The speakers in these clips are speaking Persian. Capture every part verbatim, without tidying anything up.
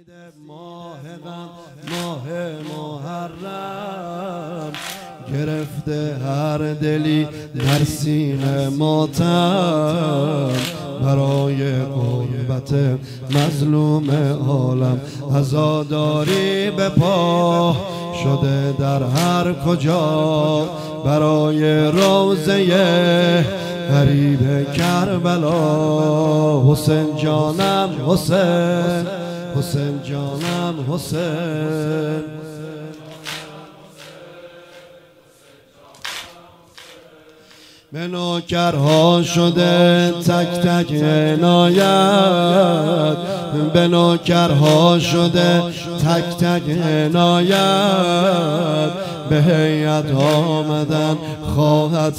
رسیده ماه غم ماه محرم، گرفته هر دلی در سینه ماتم، برای غربت مظلوم عالم عزاداری به پا شده در هر کجا، برای روضه غریب کربلا. حسین جانم حسین، حسین جانم حسین، به نوکرها شده تک تک عنایت، به نوکرها شده تک تک عنایت، به هیئت آمدن خواهد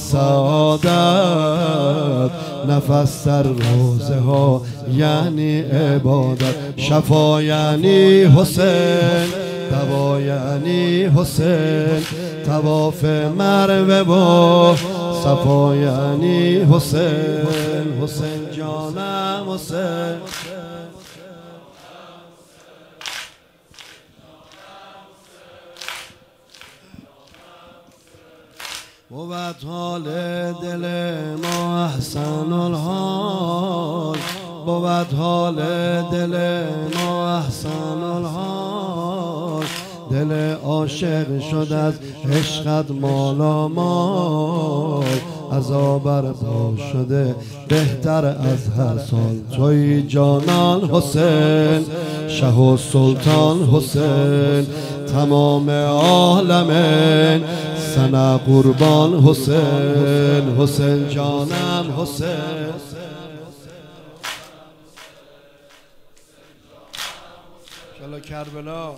سعادت، نفس در روزه ها یعنی عبادت، شفا یعنی حسین، دوا یعنی حسین، طواف مروه با صفا یعنی حسین. حسین جانم حسین، بود حال دل ما احسن الحال، بود حال دل ما احسن الحال، دل عاشق شد از عشقت مالا مال، عذاب برپا شده بهتر از هر سال. توی جانان حسین، شه و سلطان حسین، تمام عالمین سنا قربان حسین. حسین جانم حسین، شلا کربلا.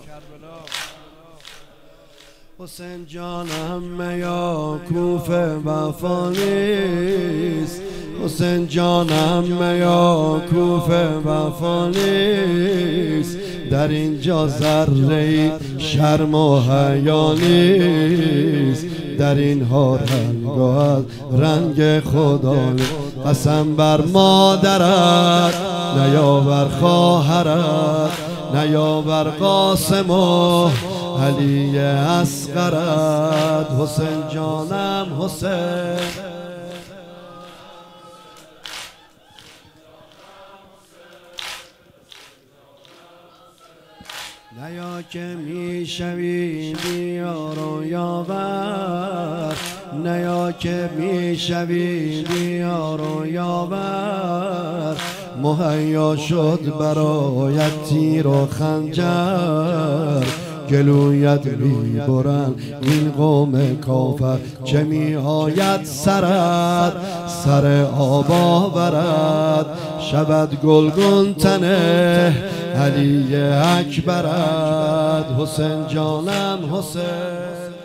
حسین جانم یا کوفه وفا نیست، حسین جانم یا کوفه وفا نیست، در اینجا ذره شرم و حیا نیست، در اینها رنگ از رنگ خدا نیست. قسم بر مادرت نیاور خواهرت، نیاور قاسم و علی اصغرت. حسین جانم حسین، نیا که می شوی بیار و یاور، نیا که می شوی بیار و یاور، مهیا شد برایت تیر و خنجر، گلویت می برن این قوم کافر، چه می آید سرت سر آب آورد، شود گلگون تنه علی اکبرت. حسین جانم حسین،